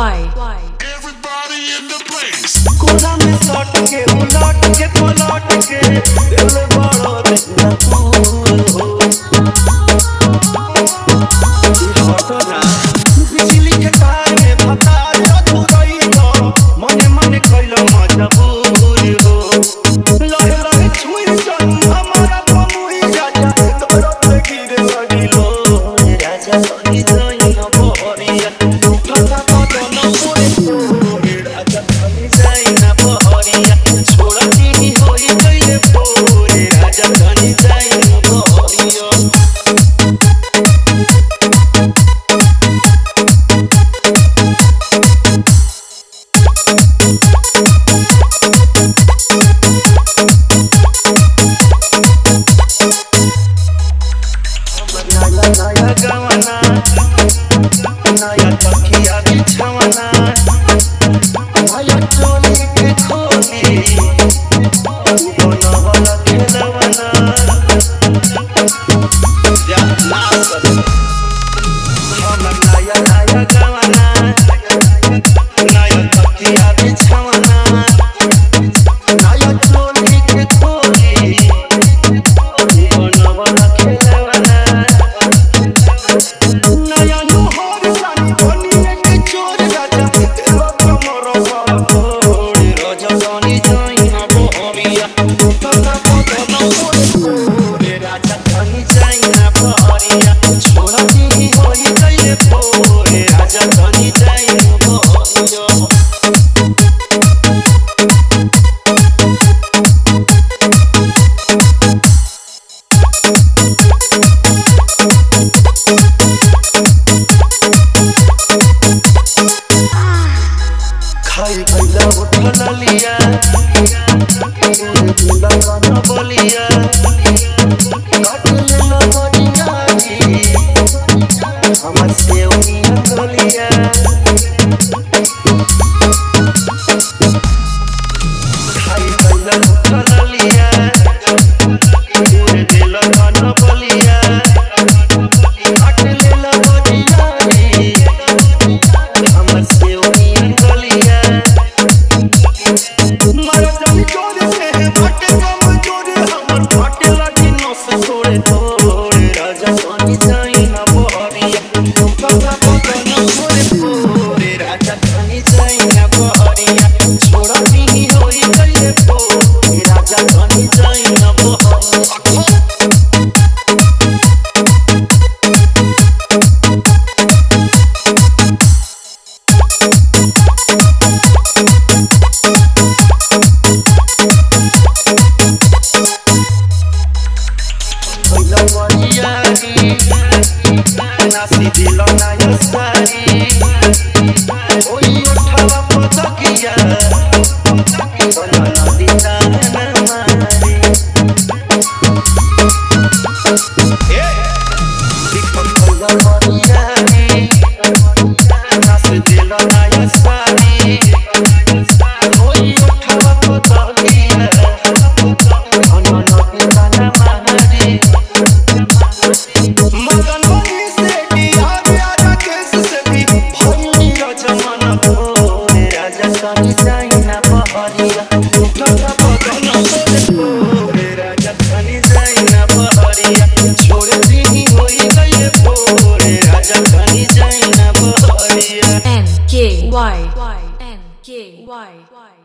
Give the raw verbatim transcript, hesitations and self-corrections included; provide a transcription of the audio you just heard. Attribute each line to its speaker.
Speaker 1: Everybody in the place.
Speaker 2: कोला में सट के उलट के पलट के दिल बड़ा बिना फूल हो हटना बिजली के तार में भता चतुरई तो मने मने कइलो मजबूर हो लहे लहे छुई सन हमारा पमुई राजा तोरा पे गिरे लगिलो राजा सनी सई न बहरिया टूटा बदन मोरे राजा सनी सई न बहरिया छोड़ा दी होई गइले पोरे राजा सनी सई न बहरिया नया गवाना नया तकिया बिछावना नया चोली के खोली बनवला खेलवना जा ना कर हम नया नया गवाना नया तकिया बिछावना नया चोली के खोली बनवला खेलवना नया लोहर सानी बनिए के चोर राजा तेरा कमर बापोड़ राजा सानी जाई ना बहरिया तोता बदन मोरे राजा सानी जाई ना बहरिया छोड़ा दी होई गइले पोरे राजा सानी जाई ना बहरिया खाई भैला उठल लिया दिल गाना बोलिया काट लेला बड़ियारी हमर सेवनिया बोलिया खाई भैला उठल लिया दिल गाना बोलिया काट लेला बड़ियारी हमर सेवनिया बोलिया मारा जब जोरे से बाटे कम जोरे हमर फाटे लगी नस तोड़े तोड़े राजा सानी जाई ना बहरिया टूटा बदन मोरे पोरे राजा सानी जाई ना बहरिया छोड़ा दी होई गइले पोरे राजा सानी जाई ना बहरिया नासी दिल नया सारी ओई उठला पतकिया बना नदी जाना मारी ए दीपक कोला मरियारी नासी दिल नया सारी ओई उठला पतकिया बना नदी जाना मारी मदन बनी से दिया प्यारा केस से भी भइली जमाना तोरे राजा सानी जाई ना बहरिया टूटा बदन मोरे राजा सानी जाई ना बहरिया छोड़ दी होई गइले पोरे राजा सानी जाई ना बहरिया
Speaker 3: N K Y N K Y